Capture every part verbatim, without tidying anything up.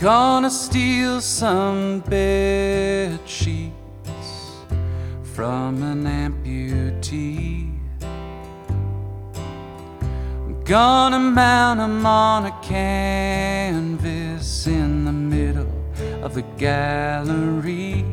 Gonna steal some bed sheets from an amputee. I'm gonna mount 'em on a canvas in the middle of the gallery.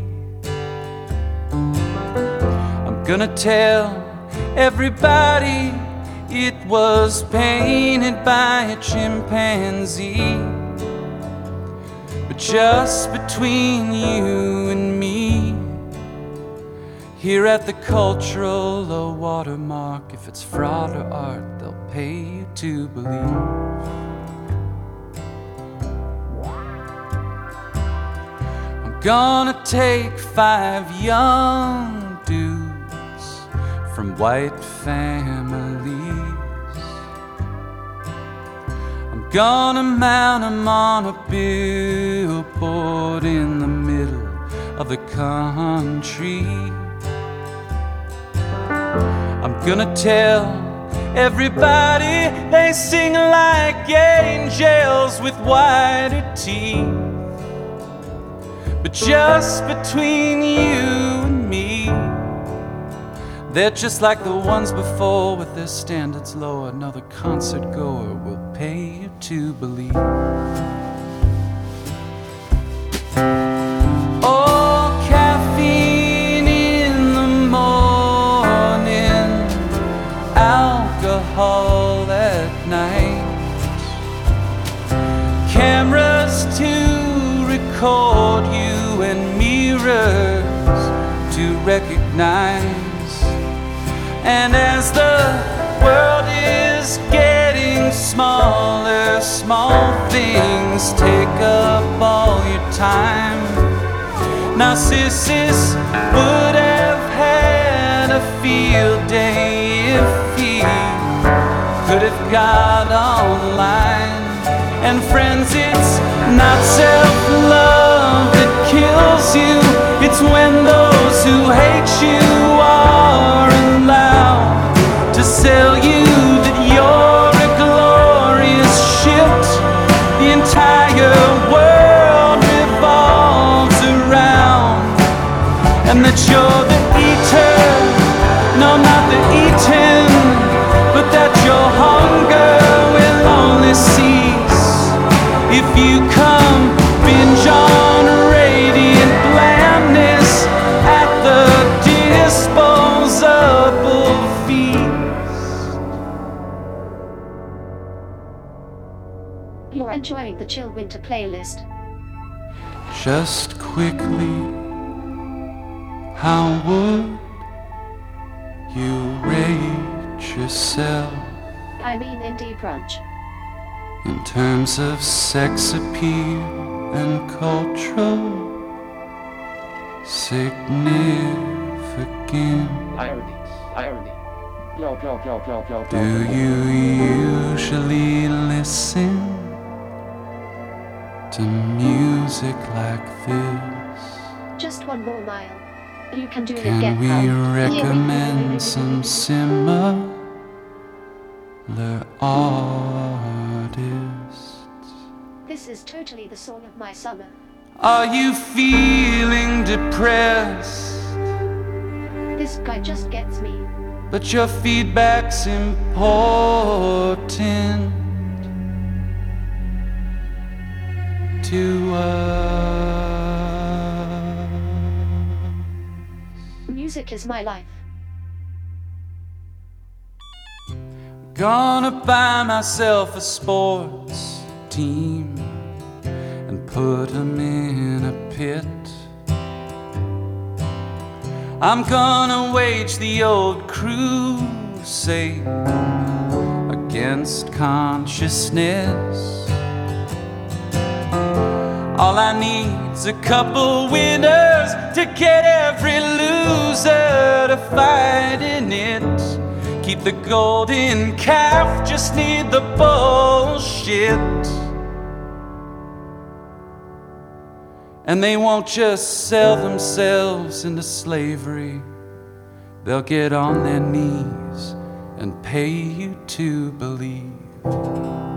I'm gonna tell everybody it was painted by a chimpanzee. But just between you and me, here at the cultural low water mark, if it's fraud or art, they'll pay you to believe. I'm gonna take five young dudes from white families. I'm gonna mount 'em on a billboard in the middle of the country. I'm gonna tell everybody they sing like angels with whiter teeth. But just between you and me, they're just like the ones before with their standards low. Another concert goer will pay you to believe. Oh, caffeine in the morning, alcohol at night, cameras to record you and mirrors to recognize. And as the world is getting smaller, small things take up all your time. Narcissus would have had a field day if he could have got online. And friends, it's not self-love that kills you, it's when those who hate you are allowed to sell you that you're a glorious shit the entire world revolves around, and that you're the eater, no, not the eaten, but that your hunger will only cease if you come binge on radiant blandness at the disposable feast. You're enjoying the Chill Winter playlist. Just quickly, how would you rate yourself I mean indie brunch. in terms of sex appeal and cultural significance? Irony, irony. Blah, blah, blah, blah, blah, blah. Do you usually listen to music like this? Just one more mile. You can do it, Can get we out. recommend some similar artists? This is totally the song of my summer. Are you feeling depressed? This guy just gets me. But your feedback's important to us. Music is my life. Gonna buy myself a sports team and put 'em in a pit. I'm gonna wage the old crusade against consciousness. All I need's a couple winners to get every loser to fight in it. Keep the golden calf, just need the bullshit. And they won't just sell themselves into slavery. They'll get on their knees and pay you to believe.